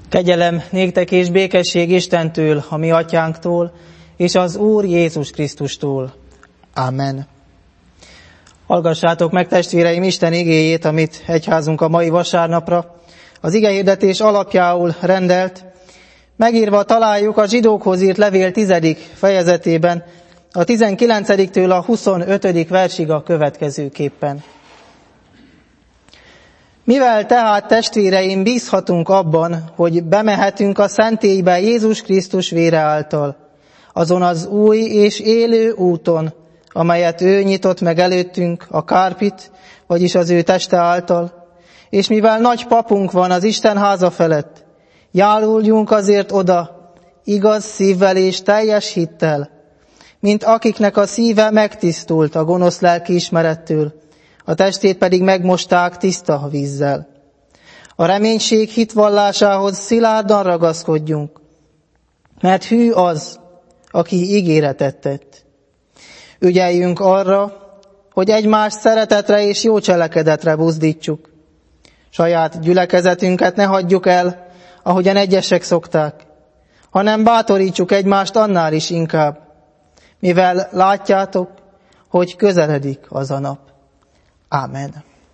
Kegyelem néktek és békesség Istentől, a mi atyánktól, és az Úr Jézus Krisztustól. Amen. Hallgassátok meg, testvéreim, Isten igéjét, amit egyházunk a mai vasárnapra az igehirdetés alapjául rendelt. Megírva találjuk a zsidókhoz írt levél 10. fejezetében, a 19-től a 25. versig a következőképpen. Mivel tehát, testvéreim, bízhatunk abban, hogy bemehetünk a szentélybe Jézus Krisztus vére által, azon az új és élő úton, amelyet ő nyitott meg előttünk, a kárpit, vagyis az ő teste által, és mivel nagy papunk van az Isten háza felett, járuljunk azért oda, igaz szívvel és teljes hittel, mint akiknek a szíve megtisztult a gonosz lelkiismerettől, a testét pedig megmosták tiszta vízzel. A reménység hitvallásához szilárdan ragaszkodjunk, mert hű az, aki ígéretet tett. Ügyeljünk arra, hogy egymást szeretetre és jó cselekedetre buzdítsuk. Saját gyülekezetünket ne hagyjuk el, ahogyan egyesek szokták, hanem bátorítsuk egymást annál is inkább, mivel látjátok, hogy közeledik az a nap. Ámen.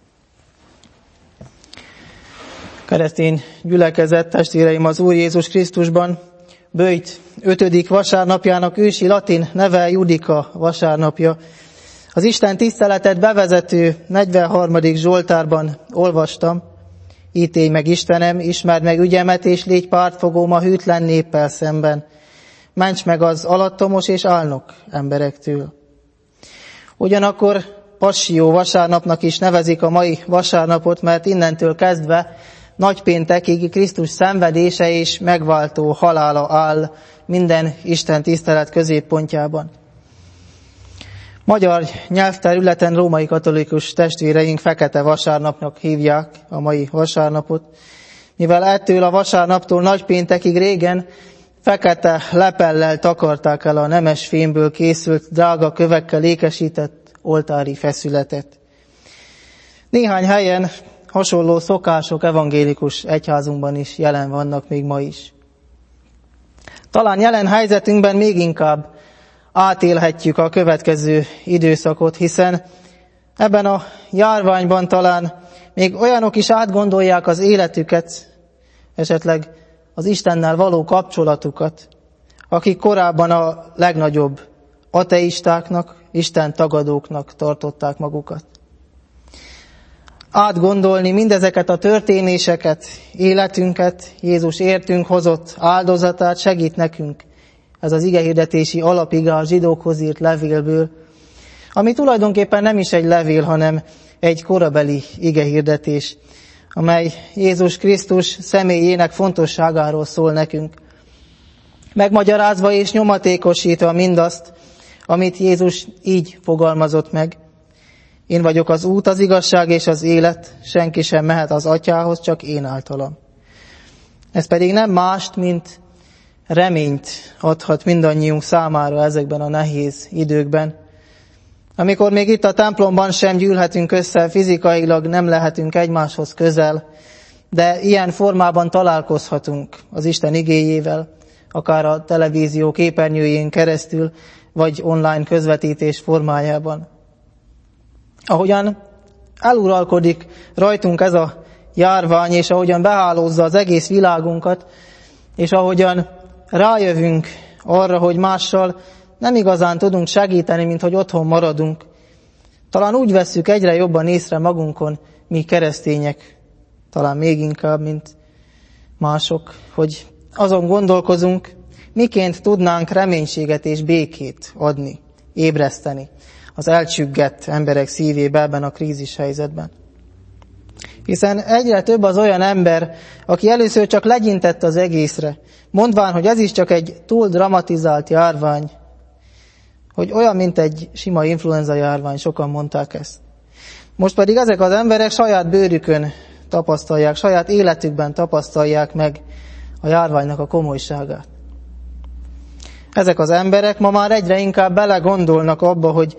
Keresztény gyülekezet, testvéreim, az Úr Jézus Krisztusban, Böjt 5. vasárnapjának ősi latin neve Judika vasárnapja. Az Isten tiszteletet bevezető 43. Zsoltárban olvastam: ítélj meg, Istenem, ismerd meg ügyemet, és légy pártfogóm a hűtlen néppel szemben. Ments meg az alattomos és álnok emberektől. Ugyanakkor Passió vasárnapnak is nevezik a mai vasárnapot, mert innentől kezdve nagypéntekig Krisztus szenvedése és megváltó halála áll minden Isten tisztelet középpontjában. Magyar nyelvterületen római katolikus testvéreink fekete vasárnapnak hívják a mai vasárnapot, mivel ettől a vasárnaptól nagypéntekig régen fekete lepellel takarták el a nemes fémből készült, drága kövekkel ékesített oltári feszületet. Néhány helyen hasonló szokások evangélikus egyházunkban is jelen vannak még ma is. Talán jelen helyzetünkben még inkább átélhetjük a következő időszakot, hiszen ebben a járványban talán még olyanok is átgondolják az életüket, esetleg az Istennel való kapcsolatukat, akik korábban a legnagyobb ateistáknak, Isten tagadóknak tartották magukat. Átgondolni mindezeket a történéseket, életünket, Jézus értünk hozott áldozatát segít nekünk ez az igehirdetési alapiga a zsidókhoz írt levélből, ami tulajdonképpen nem is egy levél, hanem egy korabeli igehirdetés, amely Jézus Krisztus személyének fontosságáról szól nekünk, megmagyarázva és nyomatékosítva mindazt, amit Jézus így fogalmazott meg: én vagyok az út, az igazság és az élet, senki sem mehet az Atyához, csak én általam. Ez pedig nem mást, mint reményt adhat mindannyiunk számára ezekben a nehéz időkben, amikor még itt a templomban sem gyűlhetünk össze, fizikailag nem lehetünk egymáshoz közel, de ilyen formában találkozhatunk az Isten igéjével, akár a televízió képernyőjén keresztül, vagy online közvetítés formájában. Ahogyan eluralkodik rajtunk ez a járvány, és ahogyan behálózza az egész világunkat, és ahogyan rájövünk arra, hogy mással nem igazán tudunk segíteni, mint hogy otthon maradunk, talán úgy vesszük egyre jobban észre magunkon, mi keresztények, talán még inkább, mint mások, hogy azon gondolkozunk, miként tudnánk reménységet és békét adni, ébreszteni az elcsüggett emberek szívébe ebben a krízis helyzetben. Hiszen egyre több az olyan ember, aki először csak legyintett az egészre, mondván, hogy ez is csak egy túl dramatizált járvány, hogy olyan, mint egy sima influenza járvány, sokan mondták ezt. Most pedig ezek az emberek saját bőrükön tapasztalják, saját életükben tapasztalják meg a járványnak a komolyságát. Ezek az emberek ma már egyre inkább belegondolnak abba, hogy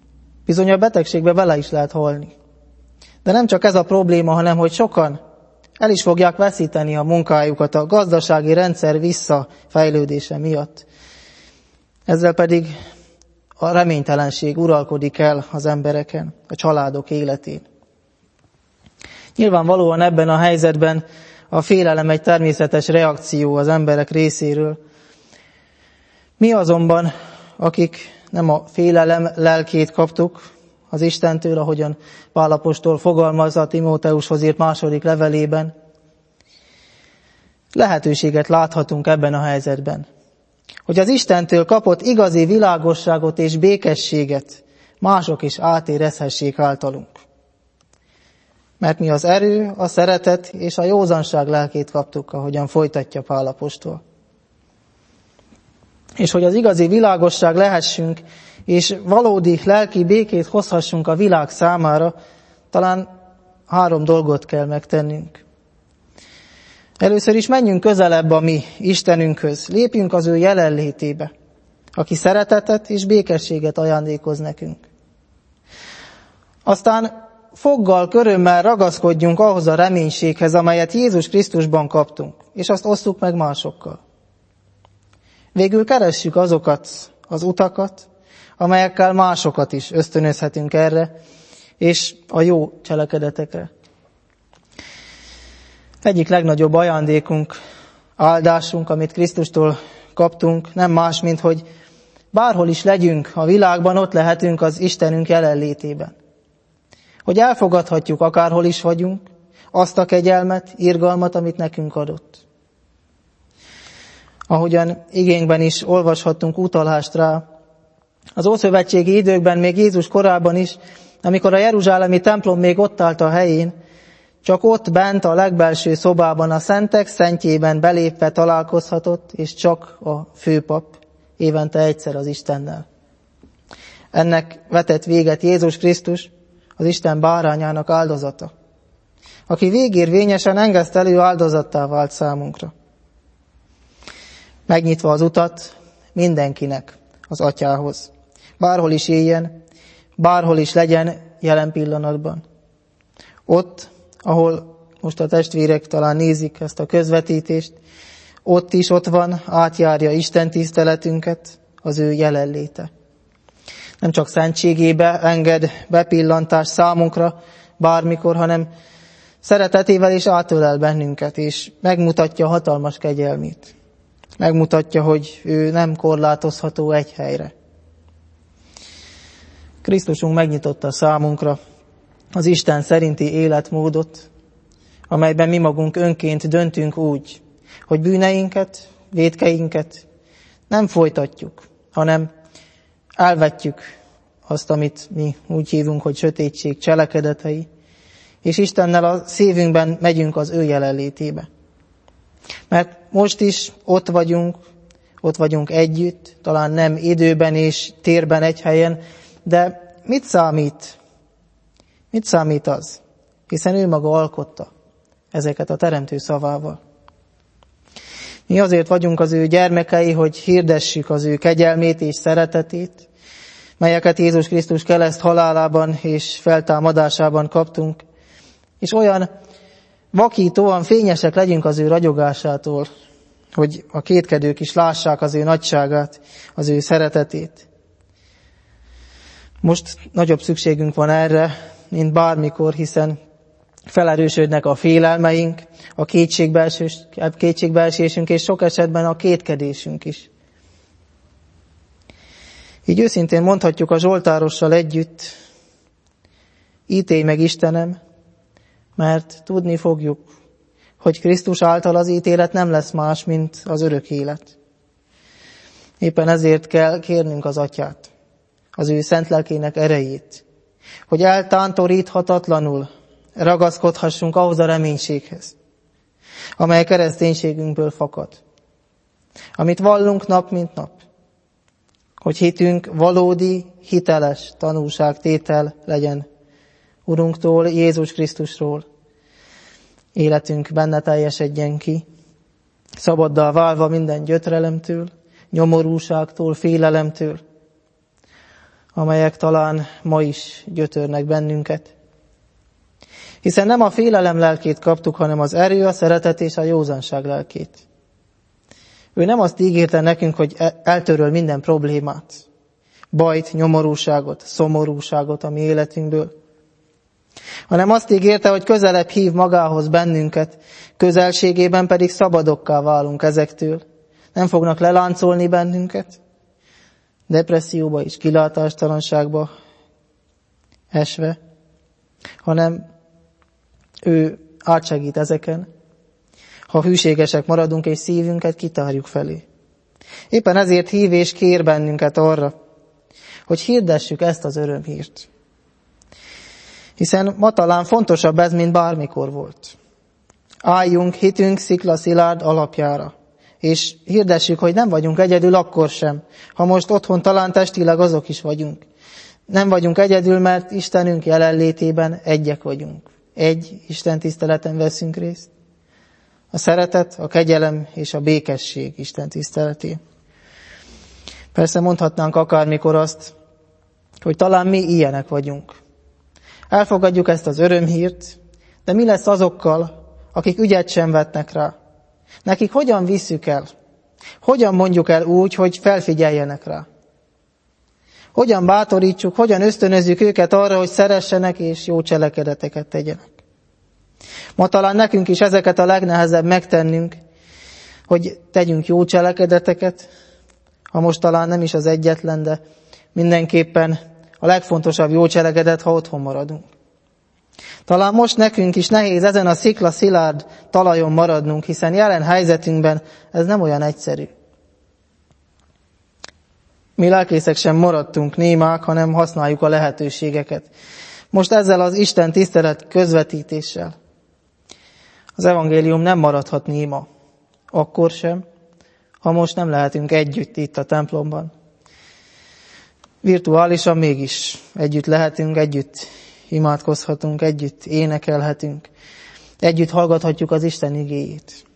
bizony a betegségbe bele is lehet halni. De nem csak ez a probléma, hanem hogy sokan El is fogják veszíteni a munkájukat a gazdasági rendszer visszafejlődése miatt. Ezzel pedig a reménytelenség uralkodik el az embereken, a családok életén. Nyilvánvalóan ebben a helyzetben a félelem egy természetes reakció az emberek részéről. Mi azonban, akik nem a félelem lelkét kaptuk az Istentől, ahogyan Pál apostol fogalmaz a Timóteushoz írt második levelében, lehetőséget láthatunk ebben a helyzetben, hogy az Istentől kapott igazi világosságot és békességet mások is átérezhessék általunk. Mert mi az erő, a szeretet és a józanság lelkét kaptuk, ahogyan folytatja Pál apostol. És hogy az igazi világosság lehessünk, és valódi lelki békét hozhassunk a világ számára, talán 3 dolgot kell megtennünk. Először is menjünk közelebb a mi Istenünkhöz, lépjünk az ő jelenlétébe, aki szeretetet és békességet ajándékoz nekünk. Aztán foggal, körömmel ragaszkodjunk ahhoz a reménységhez, amelyet Jézus Krisztusban kaptunk, és azt osszuk meg másokkal. Végül keressük azokat az utakat, amelyekkel másokat is ösztönözhetünk erre, és a jó cselekedetekre. Egyik legnagyobb ajándékunk, áldásunk, amit Krisztustól kaptunk, nem más, mint hogy bárhol is legyünk a világban, ott lehetünk az Istenünk jelenlétében. Hogy elfogadhatjuk, akárhol is vagyunk, azt a kegyelmet, irgalmat, amit nekünk adott. Ahogyan igénkben is olvashattunk utalást rá, az ószövetségi időkben, még Jézus korában is, amikor a jeruzsálemi templom még ott állt a helyén, csak ott bent a legbelső szobában, a szentek szentjében belépve találkozhatott, és csak a főpap évente egyszer az Istennel. Ennek vetett véget Jézus Krisztus, az Isten bárányának áldozata, aki végérvényesen engesztelő áldozattá vált számunkra. Megnyitva az utat mindenkinek az Atyához. Bárhol is éljen, bárhol is legyen jelen pillanatban. Ott, ahol most a testvérek talán nézik ezt a közvetítést, ott is ott van, átjárja Isten tiszteletünket, az ő jelenléte. Nem csak szentségébe enged bepillantást számunkra bármikor, hanem szeretetével is átölel bennünket, és megmutatja hatalmas kegyelmét. Megmutatja, hogy ő nem korlátozható egy helyre. Krisztusunk megnyitotta számunkra az Isten szerinti életmódot, amelyben mi magunk önként döntünk úgy, hogy bűneinket, vétkeinket nem folytatjuk, hanem elvetjük azt, amit mi úgy hívunk, hogy sötétség cselekedetei, és Istennel a szívünkben megyünk az ő jelenlétébe. Mert most is ott vagyunk együtt, talán nem időben és térben egy helyen, de mit számít? Mit számít az? Hiszen ő maga alkotta ezeket a teremtő szavával. Mi azért vagyunk az ő gyermekei, hogy hirdessük az ő kegyelmét és szeretetét, melyeket Jézus Krisztus kereszt halálában és feltámadásában kaptunk, és olyan vakítóan fényesek legyünk az ő ragyogásától, hogy a kétkedők is lássák az ő nagyságát, az ő szeretetét. Most nagyobb szükségünk van erre, mint bármikor, hiszen felerősödnek a félelmeink, a kétségbeesésünk, és sok esetben a kétkedésünk is. Így őszintén mondhatjuk a zsoltárossal együtt, ítélj meg Istenem, mert tudni fogjuk, hogy Krisztus által az ítélet nem lesz más, mint az örök élet. Éppen ezért kell kérnünk az Atyát, az ő szent lelkének erejét, hogy eltántoríthatatlanul ragaszkodhassunk ahhoz a reménységhez, amely kereszténységünkből fakad, amit vallunk nap mint nap, hogy hitünk valódi, hiteles tanúságtétel legyen Urunktól, Jézus Krisztusról. Életünk benne teljesedjen ki, szabaddá válva minden gyötrelemtől, nyomorúságtól, félelemtől, amelyek talán ma is gyötörnek bennünket. Hiszen nem a félelem lelkét kaptuk, hanem az erő, a szeretet és a józanság lelkét. Ő nem azt ígérte nekünk, hogy eltöröl minden problémát, bajt, nyomorúságot, szomorúságot a mi életünkből, hanem azt ígérte, hogy közelebb hív magához bennünket, közelségében pedig szabadokká válunk ezektől. Nem fognak leláncolni bennünket, depresszióba és kilátástalanságba esve, hanem ő átsegít ezeken, ha hűségesek maradunk és szívünket kitárjuk felé. Éppen ezért hív és kér bennünket arra, hogy hirdessük ezt az örömhírt. Hiszen ma talán fontosabb ez, mint bármikor volt. Álljunk hitünk sziklaszilárd alapjára, és hirdessük, hogy nem vagyunk egyedül akkor sem, ha most otthon talán testileg azok is vagyunk. Nem vagyunk egyedül, mert Istenünk jelenlétében egyek vagyunk. Egy Isten tiszteleten veszünk részt. A szeretet, a kegyelem és a békesség Isten tiszteletén. Persze mondhatnánk akármikor azt, hogy talán mi ilyenek vagyunk. Elfogadjuk ezt az örömhírt, de mi lesz azokkal, akik ügyet sem vetnek rá? Nekik hogyan visszük el? Hogyan mondjuk el úgy, hogy felfigyeljenek rá? Hogyan bátorítsuk, hogyan ösztönözzük őket arra, hogy szeressenek és jó cselekedeteket tegyenek? Ma talán nekünk is ezeket a legnehezebb megtennünk, hogy tegyünk jó cselekedeteket, ha most talán nem is az egyetlen, de mindenképpen a legfontosabb jó cselekedet, ha otthon maradunk. Talán most nekünk is nehéz ezen a sziklaszilárd talajon maradnunk, hiszen jelen helyzetünkben ez nem olyan egyszerű. Mi lelkészek sem maradtunk némák, hanem használjuk a lehetőségeket. Most ezzel az Isten tisztelet közvetítéssel. Az evangélium nem maradhat néma, akkor sem, ha most nem lehetünk együtt itt a templomban. Virtuálisan mégis együtt lehetünk, együtt imádkozhatunk, együtt énekelhetünk, együtt hallgathatjuk az Isten igéjét.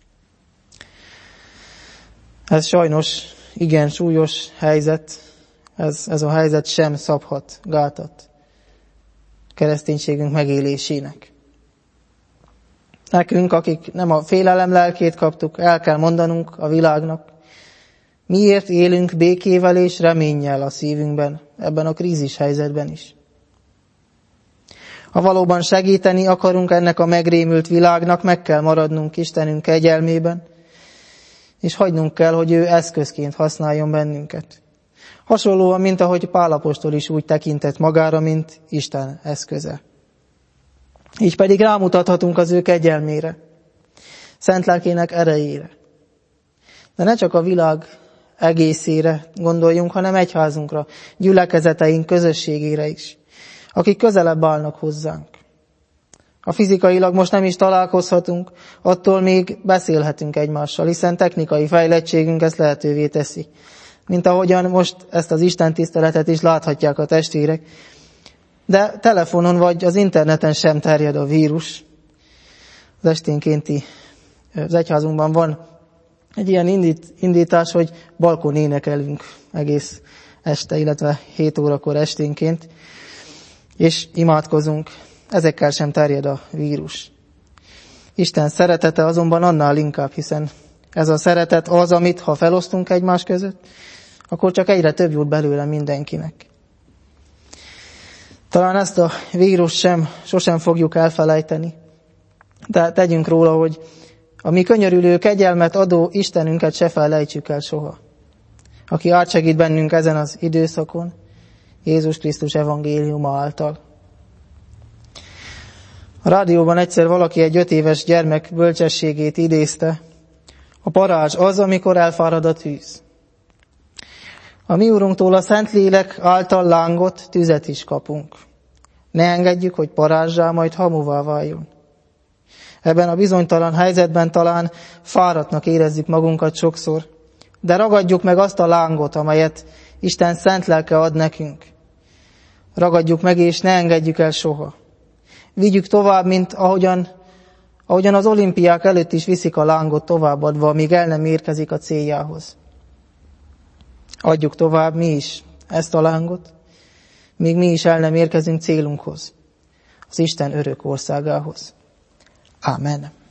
Ez sajnos igen súlyos helyzet, ez a helyzet sem szabhat gátat kereszténységünk megélésének. Nekünk, akik nem a félelem lelkét kaptuk, el kell mondanunk a világnak, miért élünk békével és reménnyel a szívünkben, ebben a krízis helyzetben is. Ha valóban segíteni akarunk ennek a megrémült világnak, meg kell maradnunk Istenünk kegyelmében, és hagynunk kell, hogy ő eszközként használjon bennünket. Hasonlóan, mint ahogy Pál apostol is úgy tekintett magára, mint Isten eszköze. Így pedig rámutathatunk az ő kegyelmére, szent lelkének erejére. De ne csak a világ egészére gondoljunk, hanem egyházunkra, gyülekezeteink közösségére is, akik közelebb állnak hozzánk. Ha fizikailag most nem is találkozhatunk, attól még beszélhetünk egymással, hiszen technikai fejlettségünk ezt lehetővé teszi. Mint ahogyan most ezt az Isten tiszteletet is láthatják a testvérek. De telefonon vagy az interneten sem terjed a vírus. Az egyházunkban van egy ilyen indítás, hogy balkon énekelünk egész este, illetve 7 órakor esténként, és imádkozunk. Ezekkel sem terjed a vírus. Isten szeretete azonban annál inkább, hiszen ez a szeretet az, amit ha felosztunk egymás között, akkor csak egyre több jut belőle mindenkinek. Talán ezt a vírust sosem fogjuk elfelejteni, de tegyünk róla, hogy a mi könyörülő kegyelmet adó Istenünket se felejtsük el soha. Aki átsegít bennünk ezen az időszakon, Jézus Krisztus evangéliuma által. A rádióban egyszer valaki egy 5 éves gyermek bölcsességét idézte. A parázs az, amikor elfárad a tűz. A mi Urunktól a Szentlélek által lángot, tüzet is kapunk. Ne engedjük, hogy parázsá, majd hamuvá váljon. Ebben a bizonytalan helyzetben talán fáradtnak érezzük magunkat sokszor, de ragadjuk meg azt a lángot, amelyet Isten szent lelke ad nekünk. Ragadjuk meg, és ne engedjük el soha. Vigyük tovább, mint ahogyan az olimpiák előtt is viszik a lángot továbbadva, amíg el nem érkezik a céljához. Adjuk tovább mi is ezt a lángot, míg mi is el nem érkezünk célunkhoz. az Isten örök országához. Ámen.